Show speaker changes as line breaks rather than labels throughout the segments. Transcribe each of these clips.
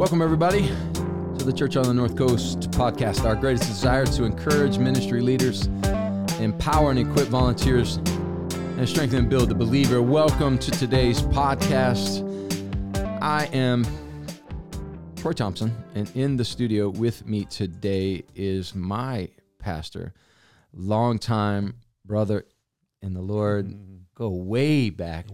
Welcome, everybody, to the Church on the North Coast podcast. Our greatest desire is to encourage ministry leaders, empower and equip volunteers, and strengthen and build the believer. Welcome to today's podcast. I am Troy Thompson, and in the studio with me today is my pastor, longtime brother in the Lord, go way back,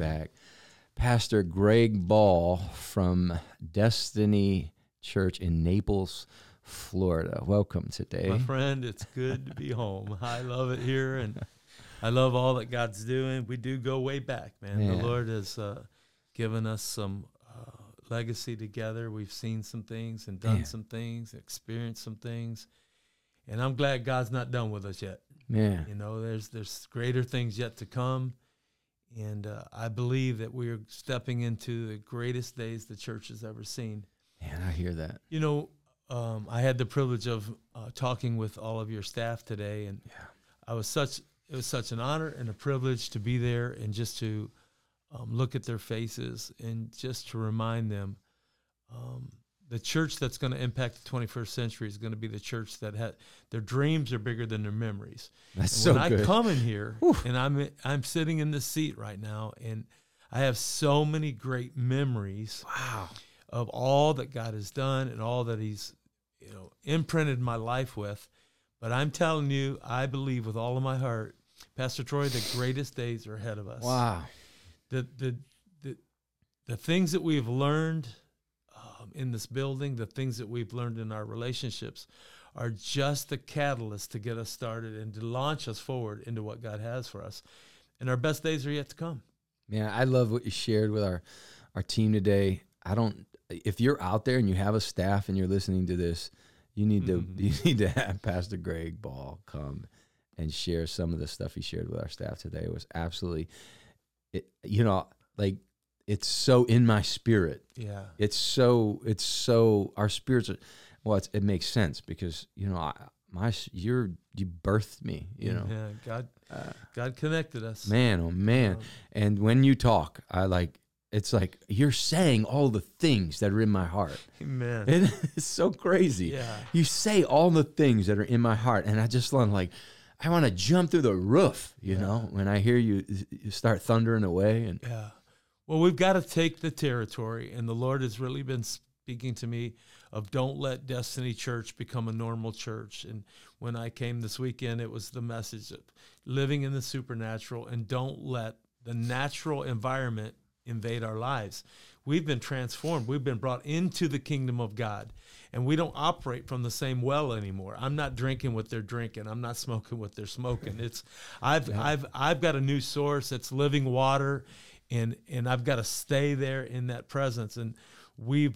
Pastor Greg Ball from Destiny Church in Naples, Florida. Welcome today.
My friend, it's good to be home. I love it here, and I love all that God's doing. We do go way back, man. The Lord has given us some legacy together. We've seen some things and done some things, experienced some things, and I'm glad God's not done with us yet.
Man,
you know, there's greater things yet to come. And I believe that we are stepping into the greatest days the church has ever seen.
Man, I hear that.
You know, I had the privilege of talking with all of your staff today, and it was such an honor and a privilege to be there and just to look at their faces and just to remind them the church that's going to impact the 21st century is going to be the church that their dreams are bigger than their memories.
That's
and
so
when
good.
I come in here and I'm sitting in this seat right now, and I have so many great memories of all that God has done and all that He's imprinted my life with. But I'm telling you, I believe with all of my heart, Pastor Troy, the greatest days are ahead of us.
Wow.
The things that we've learned in this building, the things that we've learned in our relationships are just the catalyst to get us started and to launch us forward into what God has for us. And our best days are yet to come. Man,
I love what you shared with our team today. If you're out there and you have a staff and you're listening to this, you need to have Pastor Greg Ball come and share some of the stuff he shared with our staff today. It was absolutely, it's so in my spirit.
Yeah.
It's so our spirits are, it makes sense because, you birthed me,
Yeah, God connected us.
Man, oh man. And when you talk, it's like you're saying all the things that are in my heart.
Amen.
It's so crazy.
Yeah.
You say all the things that are in my heart, and I just want I want to jump through the roof, you know, when I hear you start thundering away. And
well, we've got to take the territory, and the Lord has really been speaking to me of don't let Destiny Church become a normal church. And when I came this weekend, it was the message of living in the supernatural and don't let the natural environment invade our lives. We've been transformed. We've been brought into the kingdom of God, and we don't operate from the same well anymore. I'm not drinking what they're drinking. I'm not smoking what they're smoking. I've got a new source. It's living water. And I've got to stay there in that presence. And the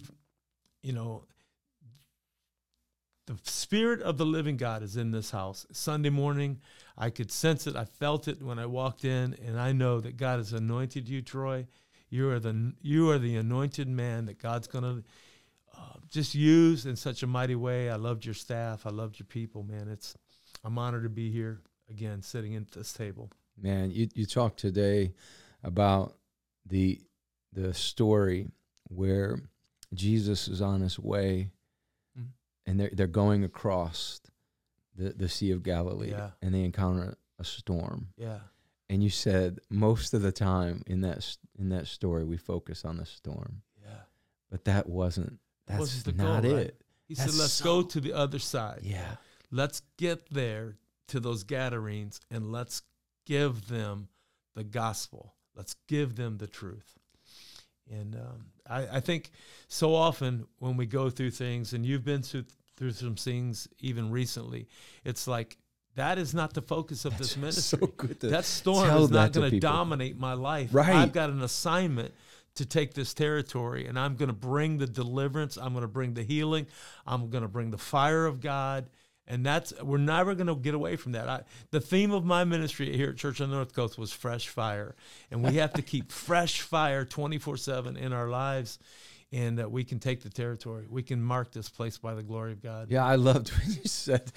Spirit of the living God is in this house. Sunday morning, I could sense it. I felt it when I walked in, and I know that God has anointed you, Troy. You are the anointed man that God's going to just use in such a mighty way. I loved your staff. I loved your people, man. I'm honored to be here again, sitting at this table.
Man, you talked today about the story where Jesus is on his way, and they're going across the Sea of Galilee, and they encounter a storm.
Yeah.
And you said most of the time in that story we focus on the storm.
Yeah.
But that's
the
not
goal,
it.
right? He said, let's go to the other side.
Yeah.
Let's get there to those Gadarenes, and let's give them the gospel. Let's give them the truth. And I think so often when we go through things, and you've been through some things even recently, it's like that is not the focus of this ministry.
So good
that storm is not going to dominate my life.
Right.
I've got an assignment to take this territory, and I'm going to bring the deliverance. I'm going to bring the healing. I'm going to bring the fire of God. And we're never going to get away from that. The theme of my ministry here at Church on the North Coast was fresh fire. And we have to keep fresh fire 24/7 in our lives, and we can take the territory. We can mark this place by the glory of God.
Yeah, I loved when you said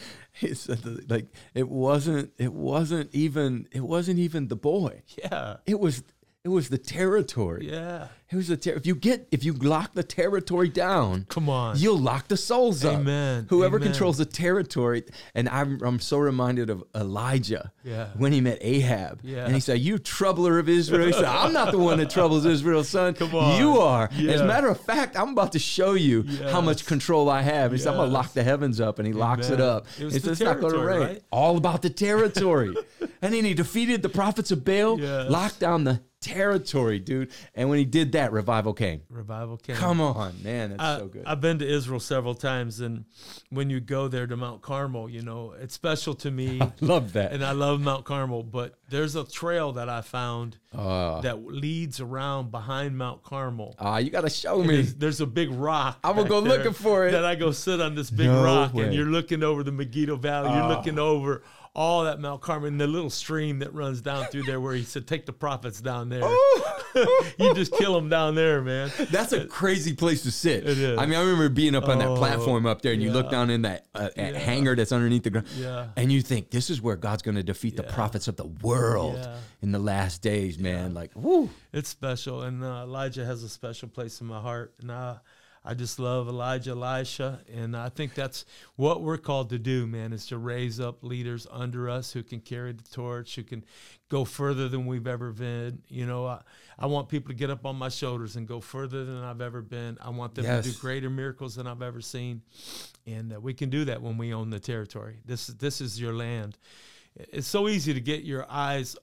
it wasn't even the boy.
Yeah.
It was It was the territory.
Yeah.
It was if you lock the territory down,
Come on.
you'll lock the souls up.
Amen.
Whoever
Amen.
controls the territory. And I'm so reminded of Elijah when he met Ahab.
Yeah.
And he said, "You troubler of Israel." He said, "I'm not the one that troubles Israel, son.
Come on.
You are."
Yeah.
As a matter of fact, I'm about to show you how much control I have. He said, "I'm going to lock the heavens up." And he locks it up.
It was
It's
the
just not going to
territory,
rain.
right?
All about the territory. And then he defeated the prophets of Baal, locked down the territory, dude. And when he did that, revival came.
Revival came.
Come on, man. That's so good.
I've been to Israel several times, and when you go there to Mount Carmel, it's special to me.
Love that.
And I love Mount Carmel, but there's a trail that I found that leads around behind Mount Carmel.
You got to show me.
There's a big rock.
I'm going to go looking for it.
That I go sit on this big rock, and you're looking over the Megiddo Valley. You're looking over all that Mount Carmel and the little stream that runs down through there where he said, take the prophets down there. You just kill them down there, man.
That's a crazy place to sit.
It is.
I mean, I remember being up on that platform up there, and you look down in that hangar that's underneath the ground, and you think, this is where God's going to defeat the prophets of the world in the last days, man. Like, whoo.
It's special, and Elijah has a special place in my heart, and I just love Elijah, Elisha, and I think that's what we're called to do, man, is to raise up leaders under us who can carry the torch, who can go further than we've ever been. I want people to get up on my shoulders and go further than I've ever been. I want them to do greater miracles than I've ever seen, and we can do that when we own the territory. This is your land. It's so easy to get your eyes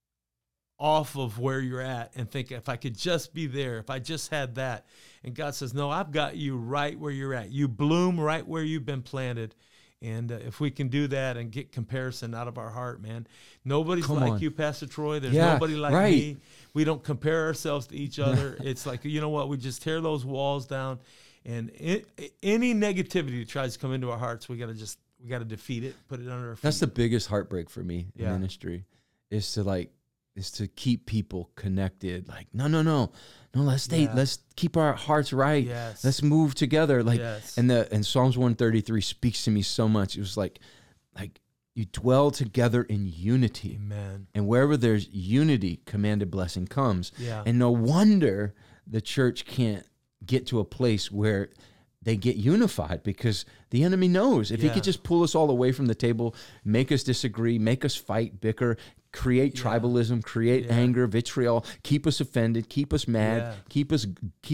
off of where you're at and think, if I could just be there, if I just had that. And God says, no, I've got you right where you're at. You bloom right where you've been planted. And if we can do that and get comparison out of our heart, man, nobody's like you, Pastor Troy. There's nobody like me. We don't compare ourselves to each other. It's like, you know what? We just tear those walls down. And any negativity that tries to come into our hearts, we got to defeat it, put it under our feet.
That's the biggest heartbreak for me in ministry, is to keep people connected. Like, no, let's stay. Let's keep our hearts right.
Yes.
Let's move together. Like,
Yes.
and Psalms 133 speaks to me so much. It was like you dwell together in unity.
Amen.
And wherever there's unity, commanded blessing comes.
Yeah.
And no wonder the church can't get to a place where they get unified, because the enemy knows if he could just pull us all away from the table, make us disagree, make us fight, bicker, create tribalism, create anger, vitriol, keep us offended, keep us mad, keep us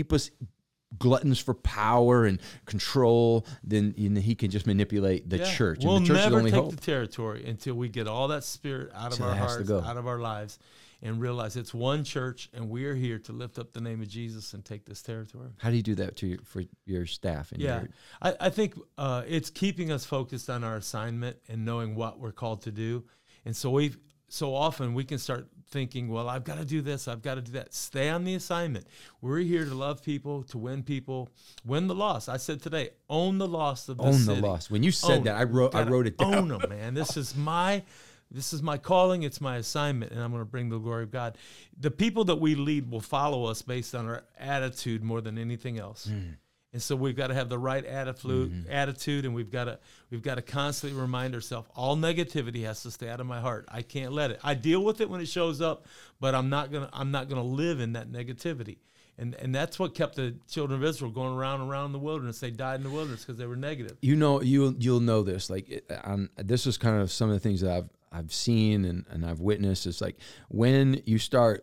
gluttons for power and control, then he can just manipulate the church.
We'll
and the church
never
is only
take
hope.
the territory until we get all that spirit out of
So
our
it has to
hearts,
go.
out of our lives, and realize it's one church, and we are here to lift up the name of Jesus and take this territory.
How do you do that for your staff? And
I think it's keeping us focused on our assignment and knowing what we're called to do. And so often we can start thinking, well, I've got to do this, I've got to do that. Stay on the assignment. We're here to love people, to win people, win the lost. I said today, own the lost of the city.
Own the lost. When you said that, I wrote it down.
Own them, man. This is my calling. It's my assignment, and I'm going to bring the glory of God. The people that we lead will follow us based on our attitude more than anything else. And so we've got to have the right attitude, and we've got to constantly remind ourselves, all negativity has to stay out of my heart. I can't let it. I deal with it when it shows up, but I'm not gonna live in that negativity. And that's what kept the children of Israel going around the wilderness. They died in the wilderness because they were negative.
You'll know this. Like, this is kind of some of the things that I've seen and I've witnessed. It's like when you start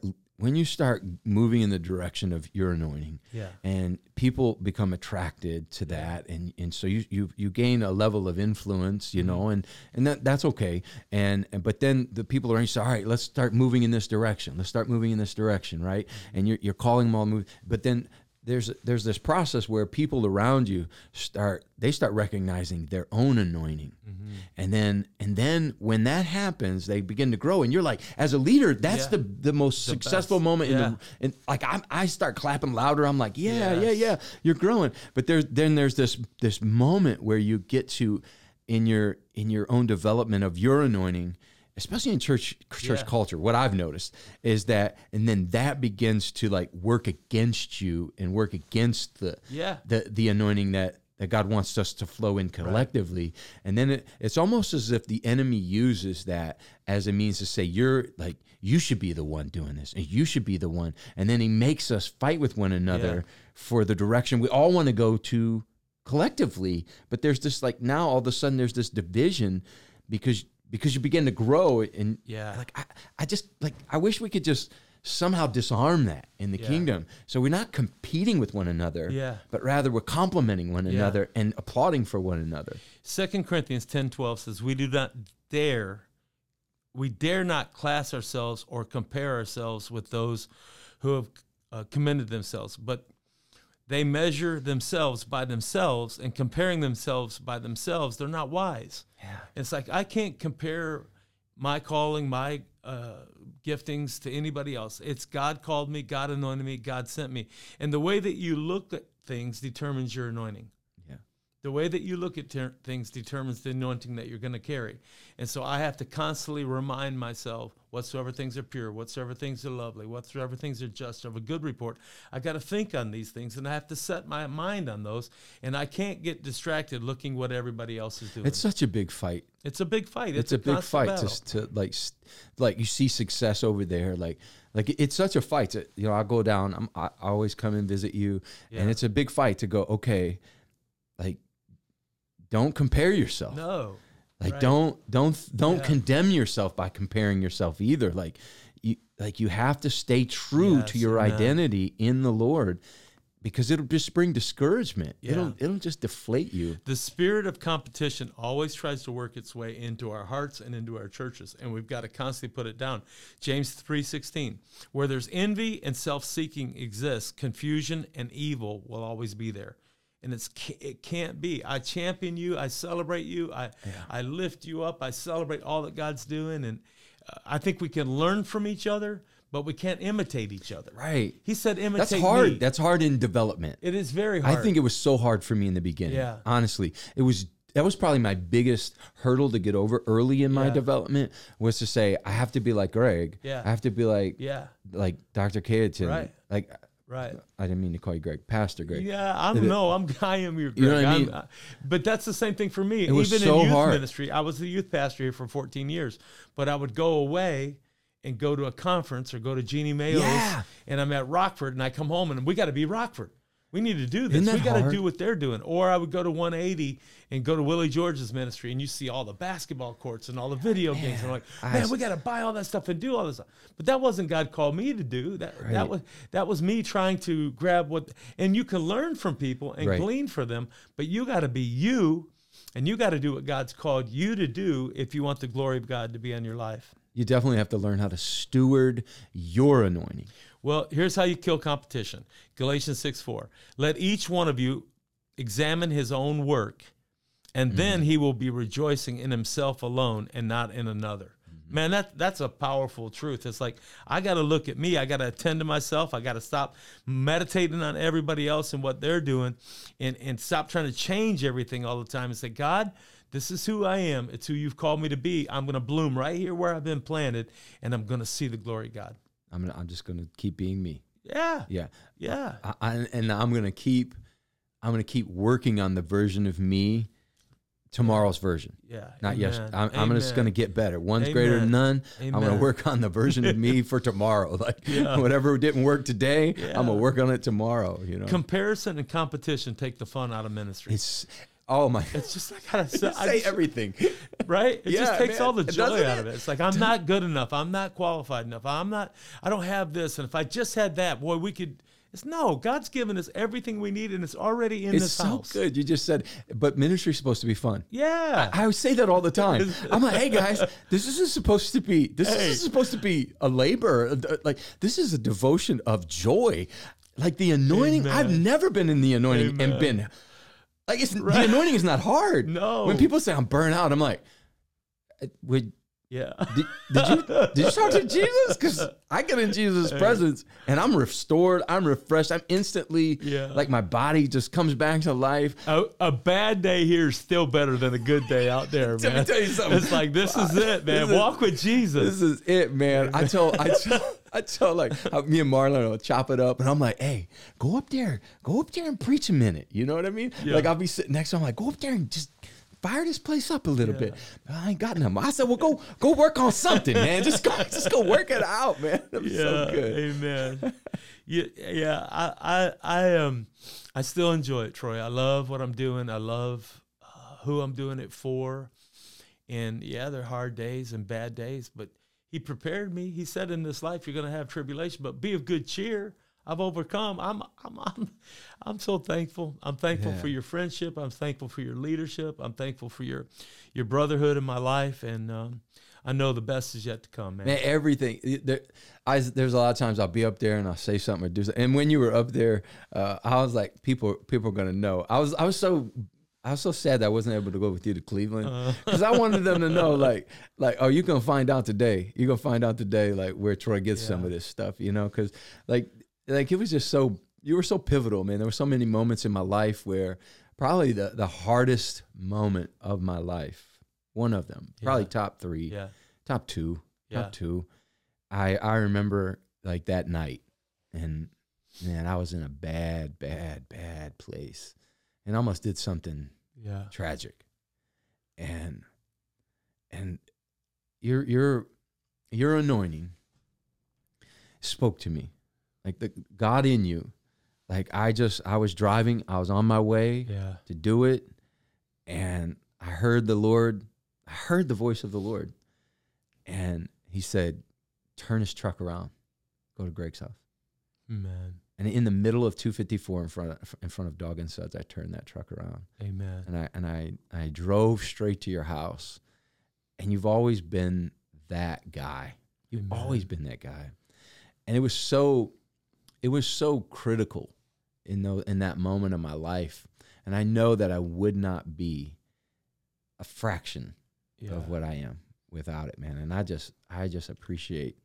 moving in the direction of your anointing, and people become attracted to that, and so you gain a level of influence, and that's okay. But then the people around you say, all right, let's start moving in this direction. Let's start moving in this direction, right? And you're calling them all to move. But then there's this process where people around you start recognizing their own anointing. And then when that happens, they begin to grow. And you're like, as a leader, that's the most successful moment. And like I start clapping louder. I'm like, yeah, you're growing. But there's this moment where you get to, in your own development of your anointing, especially in church culture, what I've noticed is that, and then that begins to like work against you and work against the anointing that God wants us to flow in collectively. Right. And then it's almost as if the enemy uses that as a means to say, you should be the one doing this, and you should be the one. And then he makes us fight with one another for the direction we all want to go to collectively. But there's this, like, now all of a sudden there's this division because you begin to grow. And I wish we could just somehow disarm that in the kingdom. So we're not competing with one another, but rather we're complimenting one another and applauding for one another.
2 Corinthians 10:12 says, we dare not class ourselves or compare ourselves with those who have commended themselves, but they measure themselves by themselves, and comparing themselves by themselves, they're not wise. Yeah. It's like, I can't compare my calling, my giftings to anybody else. It's God called me, God anointed me, God sent me. And the way that you look at things determines your anointing. Yeah. The way that you look at things determines the anointing that you're going to carry. And so I have to constantly remind myself, whatsoever things are pure, whatsoever things are lovely, whatsoever things are just, of a good report. I got to think on these things, and I have to set my mind on those. And I can't get distracted looking what everybody else is doing.
It's such a big fight.
It's a big fight.
It's a big fight to like you see success over there. Like it's such a fight. I go down. I always come and visit you, and it's a big fight to go. Okay, like, don't compare yourself.
No.
Like, don't condemn yourself by comparing yourself either. Like you have to stay true to your identity in the Lord, because it'll just bring discouragement. Yeah. It'll just deflate you.
The spirit of competition always tries to work its way into our hearts and into our churches, and we've got to constantly put it down. James 3:16, where there's envy and self-seeking exists, confusion and evil will always be there. And it can't be. I champion you. I celebrate you. I lift you up. I celebrate all that God's doing. And I think we can learn from each other, but we can't imitate each other.
Right.
He said imitate
That's hard.
me.
That's hard in development.
It is very hard.
I think it was so hard for me in the beginning. Yeah. Honestly, that was probably my biggest hurdle to get over early in my development, was to say, I have to be like Greg. Yeah. I have to be like Dr. Cayetan.
Right. Right.
I didn't mean to call you Greg, Pastor Greg.
Yeah, I am your Greg.
You know what I mean?
But that's the same thing for me.
It was
Even
so
in youth
hard.
ministry, I was the youth pastor here for 14 years, but I would go away and go to a conference or go to Jeannie Mayo's, and I'm at Rockford, and I come home, and we got to be Rockford. We need to do this. We got to do what they're doing. Or I would go to 180 and go to Willie George's ministry, and you see all the basketball courts and all the video games. And I'm like, we got to buy all that stuff and do all this stuff. But that wasn't God called me to do. That was me trying to grab what. And you can learn from people and glean for them, but you got to be you, and you got to do what God's called you to do if you want the glory of God to be on your life.
You definitely have to learn how to steward your anointing.
Well, here's how you kill competition. Galatians 6:4. Let each one of you examine his own work, and then he will be rejoicing in himself alone and not in another. Man, that's a powerful truth. It's like, I got to look at me. I got to attend to myself. I got to stop meditating on everybody else and what they're doing, and stop trying to change everything all the time and say, God, this is who I am. It's who you've called me to be. I'm going to bloom right here where I've been planted, and I'm going to see the glory of God.
I'm just going to keep being me.
Yeah.
Yeah.
Yeah.
And I'm going to keep working on the version of me, tomorrow's version.
Yeah.
Not yesterday. I'm just going to get better. One's greater than none. Amen. I'm going to work on the version of me for tomorrow. Like whatever didn't work today, I'm going to work on it tomorrow,
Comparison and competition take the fun out of ministry.
It's
just like, I
say everything.
Right? It just takes all the joy out of it. It's like, I'm not good enough. I'm not qualified enough. I don't have this. And if I just had that, boy, we could. God's given us everything we need, and it's already in this house.
It's so good. You just said, but ministry's supposed to be fun.
Yeah.
I say that all the time. I'm like, hey guys, this isn't supposed to be a labor. Like, this is a devotion of joy. Like the anointing. Amen. I've never been in the anointing and been like, the anointing is not hard.
No.
When people say I'm burnt out, I'm like, did you talk to Jesus? Because I get in Jesus' presence and I'm restored, I'm refreshed, I'm instantly like my body just comes back to life.
A bad day here is still better than a good day out there, man. Let me tell you something. It's like, this is it, man. Walk with Jesus.
This is it, man. I tell I tell me and Marlon will chop it up, and I'm like, hey, go up there and preach a minute. You know what I mean?
Yeah.
Like I'll be sitting next to him, like, go up there and just fire this place up a little bit. I ain't got nothing. I said, well, go work on something, man. Just go work it out, man. That was so good.
Amen. I still enjoy it, Troy. I love what I'm doing. I love who I'm doing it for. And yeah, there are hard days and bad days, but he prepared me. He said, in this life you're going to have tribulation, but be of good cheer. I've overcome. I'm so thankful. I'm thankful for your friendship. I'm thankful for your leadership. I'm thankful for your brotherhood in my life. And I know the best is yet to come, man.
Man, everything. There's a lot of times I'll be up there and I'll say something or do something. And when you were up there, I was like, people are going to know. I was so sad that I wasn't able to go with you to Cleveland, because I wanted them to know, like, oh, you're going to find out today. You're going to find out today, like, where Troy gets some of this stuff, you know, because like it was just you were so pivotal, man. There were so many moments in my life where probably the hardest moment of my life, one of them, probably top three, top two. I remember like that night, and man, I was in a bad place. And almost did something tragic, and your anointing spoke to me, like the God in you. Like I was driving, I was on my way to do it, and I heard the voice of the Lord, and He said, "Turn this truck around, go to Greg's house."
Man.
And in the middle of 254 in front of Dog and Suds, I turned that truck around.
Amen.
And I drove straight to your house. And you've always been that guy. You've always been that guy. And it was so critical in that moment of my life. And I know that I would not be a fraction of what I am without it, man. And I just appreciate.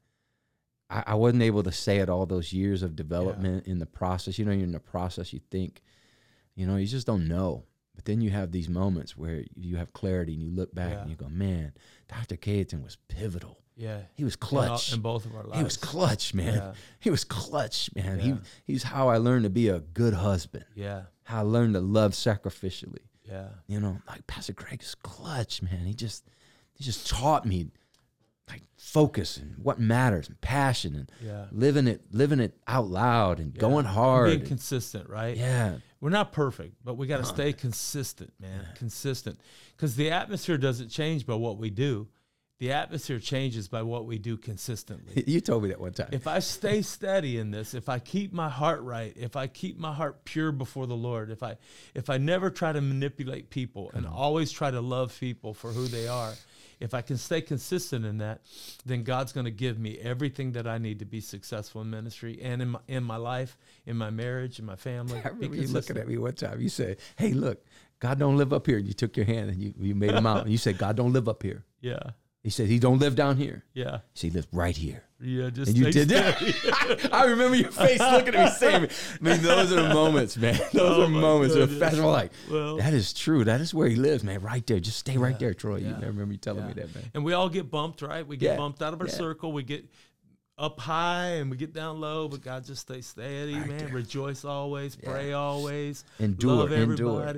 I wasn't able to say it all those years of development in the process. You know, you're in the process, you think, you know, you just don't know. But then you have these moments where you have clarity and you look back and you go, man, Dr. Cayetan was pivotal. Yeah. He was clutch.
In both of our lives.
He was clutch, man. Yeah. He was clutch, man. Yeah. He's how I learned to be a good husband. Yeah. How I learned to love sacrificially. Yeah. You know, like Pastor Greg is clutch, man. He just taught me like focus and what matters and passion and living it out loud and going hard.
And being consistent, right? Yeah. We're not perfect, but we got to stay consistent, man. Yeah. Consistent. Because the atmosphere doesn't change by what we do. The atmosphere changes by what we do consistently.
You told me that one time.
If I stay steady in this, if I keep my heart right, if I keep my heart pure before the Lord, if I never try to manipulate people and always try to love people for who they are, if I can stay consistent in that, then God's going to give me everything that I need to be successful in ministry and in my life, in my marriage, in my family.
I remember you looking at me one time. You said, hey, look, God don't live up here. And you took your hand and you made him out. And you said, God don't live up here. Yeah. He said, he don't live down here. Yeah. He said, he lives right here.
Yeah, just
and you did that. I remember your face looking at me saying, I mean, those are the moments, man. Those are moments. I'm like, that is true. That is where he lives, man. Right there. Just stay right there, Troy. I remember you telling me that, man.
And we all get bumped, right? We get bumped out of our circle. We get up high and we get down low, but God just stay steady, right, man. There. Rejoice always. Pray always.
Endure.
Endure.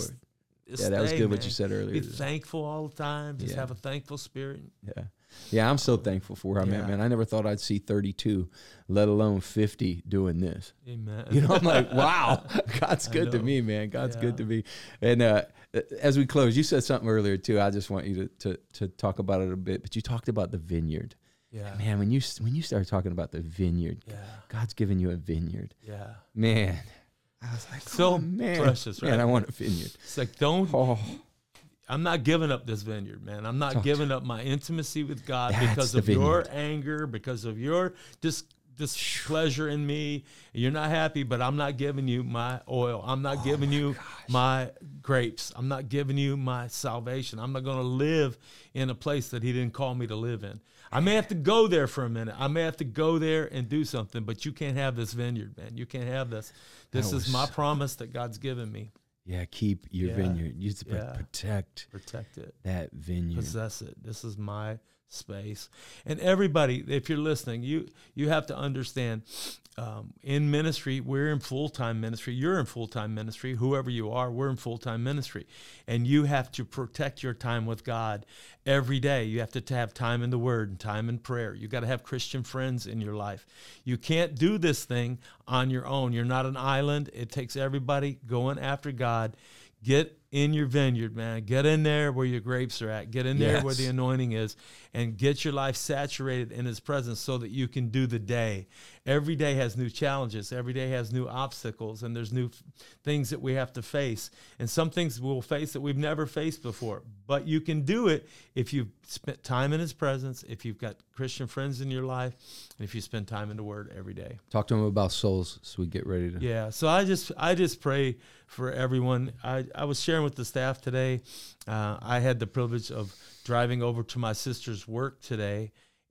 That was good, man. What you said earlier.
Be thankful all the time. Just have a thankful spirit.
Yeah, I'm so thankful for where I'm at, man. I never thought I'd see 32, let alone 50 doing this. Amen. You know, I'm like, wow, God's good to me, man. God's good to me. And as we close, you said something earlier, too. I just want you to talk about it a bit. But you talked about the vineyard. Yeah. And man, when you started talking about the vineyard, God's given you a vineyard. Yeah. Man. I was like,
so precious, right?
Man, I want a vineyard.
It's like, I'm not giving up this vineyard, man. I'm not giving up my intimacy with God because of your anger, because of your displeasure in me. You're not happy, but I'm not giving you my oil. I'm not giving you my grapes. I'm not giving you my salvation. I'm not going to live in a place that he didn't call me to live in. I may have to go there for a minute. I may have to go there and do something, but you can't have this vineyard, man. You can't have this. This is my promise that God's given me.
Yeah, keep your vineyard. You protect
it.
That vineyard.
Possess it. This is my space. And everybody, if you're listening, you have to understand, in ministry, we're in full-time ministry. You're in full-time ministry. Whoever you are, we're in full-time ministry. And you have to protect your time with God every day. You have to have time in the Word and time in prayer. You got to have Christian friends in your life. You can't do this thing on your own. You're not an island. It takes everybody going after God. Get in your vineyard, man. Get in there where your grapes are at. Get in there where the anointing is, and get your life saturated in His presence so that you can do the day. Every day has new challenges. Every day has new obstacles, and there's new things that we have to face. And some things we'll face that we've never faced before. But you can do it if you've spent time in His presence, if you've got Christian friends in your life, and if you spend time in the Word every day.
Talk to them about souls so we get ready to.
Yeah, so I just pray for everyone. I was sharing with the staff today. I had the privilege of driving over to my sister's work today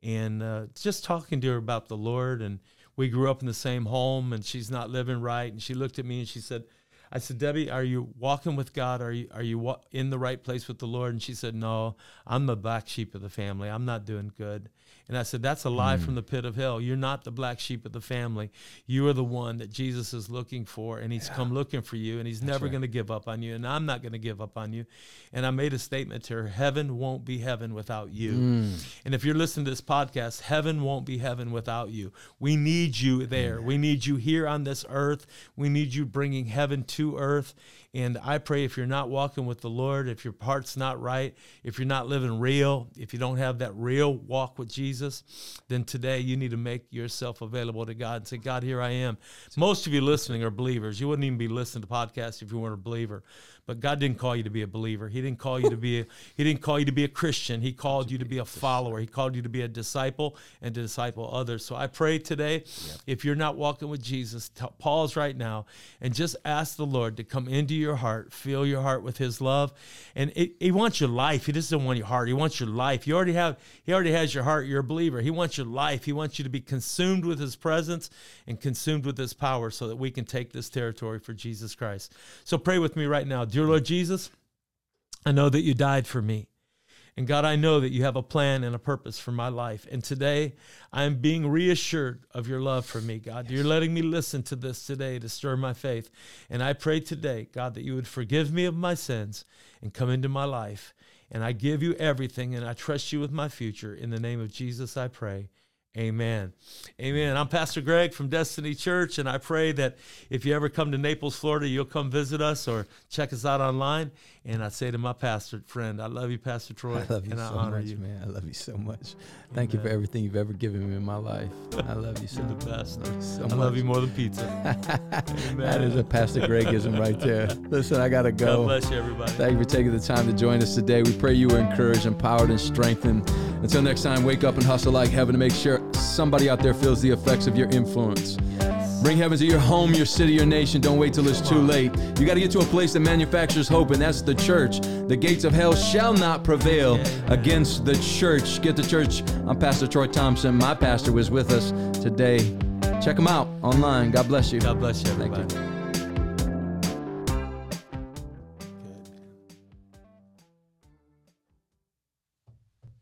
and just talking to her about the Lord. And we grew up in the same home, and she's not living right. And she looked at me and she said, I said, Debbie, are you walking with God? Are you in the right place with the Lord? And she said, no, I'm the black sheep of the family. I'm not doing good. And I said, that's a lie from the pit of hell. You're not the black sheep of the family. You are the one that Jesus is looking for, and He's come looking for you, and He's never going to give up on you, and I'm not going to give up on you. And I made a statement to her, heaven won't be heaven without you. And if you're listening to this podcast, heaven won't be heaven without you. We need you there. We need you here on this earth. We need you bringing heaven to earth. And I pray if you're not walking with the Lord, if your heart's not right, if you're not living real, if you don't have that real walk with Jesus, then today you need to make yourself available to God and say, God, here I am. Most of you listening are believers. You wouldn't even be listening to podcasts if you weren't a believer. But God didn't call you to be a believer. He didn't call you to be a Christian. He called you to be a follower. He called you to be a disciple and to disciple others. So I pray today, if you're not walking with Jesus, pause right now and just ask the Lord to come into your heart, fill your heart with His love. And He wants your life. He doesn't want your heart. He wants your life. He already has your heart. You're a believer. He wants your life. He wants you to be consumed with His presence and consumed with His power so that we can take this territory for Jesus Christ. So pray with me right now. Dear Lord Jesus, I know that You died for me. And God, I know that You have a plan and a purpose for my life. And today, I am being reassured of Your love for me, God. You're letting me listen to this today to stir my faith. And I pray today, God, that You would forgive me of my sins and come into my life. And I give You everything, and I trust You with my future. In the name of Jesus, I pray. Amen. Amen. I'm Pastor Greg from Destiny Church, and I pray that if you ever come to Naples, Florida, you'll come visit us or check us out online. And I say to my pastor friend, I love you, Pastor Troy.
I love you so much, man. I love you so much. Thank you for everything You've ever given me in my life. I love you so much.
You're the best.
I love you so
I
much.
love you more than pizza.
That is a Pastor Gregism right there. Listen, I got to go.
God bless you, everybody.
Thank you for taking the time to join us today. We pray you were encouraged, empowered, and strengthened. Until next time, wake up and hustle like heaven to make sure somebody out there feels the effects of your influence. Bring heaven to your home, your city, your nation. Don't wait till it's too late. You got to get to a place that manufactures hope, and that's the church. The gates of hell shall not prevail against the church. Get to church. I'm Pastor Troy Thompson. My pastor was with us today. Check him out online. God bless you.
God bless you, everybody.
Thank you.